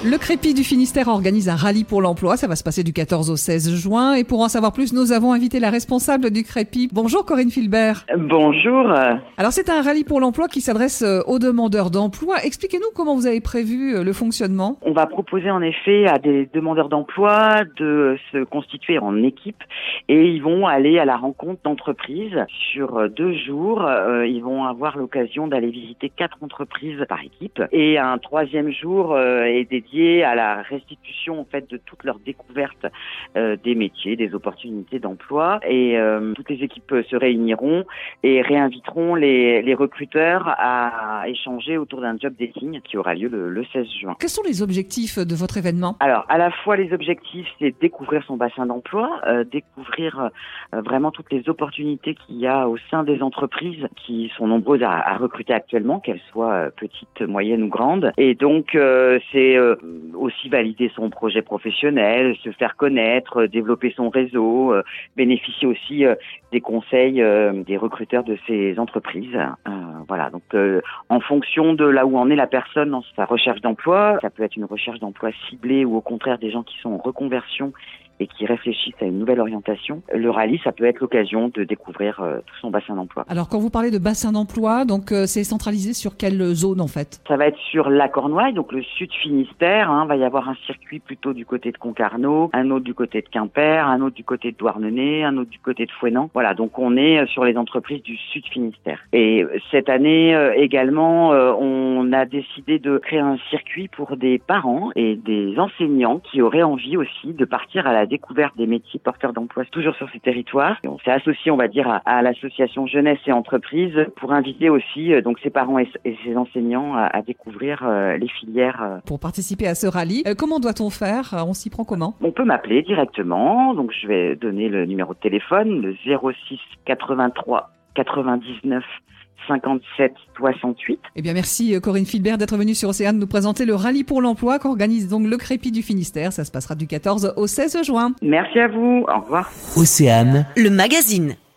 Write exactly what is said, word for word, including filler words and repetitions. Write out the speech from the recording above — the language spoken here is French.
Le Crépi du Finistère organise un rallye pour l'emploi. Ça va se passer du quatorze au seize juin. Et pour en savoir plus, nous avons invité la responsable du Crépi. Bonjour Corinne Filbert. Bonjour. Alors c'est un rallye pour l'emploi qui s'adresse aux demandeurs d'emploi. Expliquez-nous comment vous avez prévu le fonctionnement. On va proposer en effet à des demandeurs d'emploi de se constituer en équipe et ils vont aller à la rencontre d'entreprises. Sur deux jours, euh, ils vont avoir l'occasion d'aller visiter quatre entreprises par équipe. Et un troisième jour euh, est dédié à la restitution en fait de toutes leurs découvertes euh, des métiers, des opportunités d'emploi. Et euh, toutes les équipes se réuniront et réinviteront les, les recruteurs à échanger autour d'un job dating qui aura lieu le, le seize juin. Quels sont les objectifs de votre événement ? Alors, à la fois les objectifs, c'est découvrir son bassin d'emploi, euh, découvrir euh, vraiment toutes les opportunités qu'il y a au sein des entreprises qui sont nombreuses à, à recruter actuellement, qu'elles soient euh, petites, moyennes ou grandes. Et donc, euh, c'est euh, aussi valider son projet professionnel, se faire connaître, euh, développer son réseau, euh, bénéficier aussi euh, des conseils euh, des recruteurs de ces entreprises. Euh, voilà, donc euh, en fonction de là où en est la personne dans sa recherche d'emploi, ça peut être une recherche d'emploi ciblée ou au contraire des gens qui sont en reconversion et qui réfléchissent à une nouvelle orientation. Le rallye, ça peut être l'occasion de découvrir euh, tout son bassin d'emploi. Alors quand vous parlez de bassin d'emploi, donc euh, c'est centralisé sur quelle zone en fait ? Ça va être sur la Cornouaille, donc le sud Finistère. Hein, va y avoir un circuit plutôt du côté de Concarneau, un autre du côté de Quimper, un autre du côté de Douarnenez, un autre du côté de Fouesnant. Voilà, donc on est sur les entreprises du sud Finistère. Et cette année euh, également, euh, on a décidé de créer un circuit pour des parents et des enseignants qui auraient envie aussi de partir à la découverte des métiers porteurs d'emploi toujours sur ces territoires. Et on s'est associé, on va dire, à, à l'association Jeunesse et Entreprises pour inviter aussi euh, donc ces parents et, et ces enseignants à, à découvrir euh, les filières. Euh. Pour participer à ce rallye, euh, comment doit-on faire ? On s'y prend comment ? On peut m'appeler directement, donc je vais donner le numéro de téléphone, le zéro six quatre-vingt-trois quatre-vingt-dix-neuf cinquante-sept soixante-huit. Eh bien, merci Corinne Filbert d'être venue sur Océane nous présenter le rallye pour l'emploi qu'organise donc le Crépi du Finistère. Ça se passera du quatorze au seize juin. Merci à vous. Au revoir. Océane, le magazine.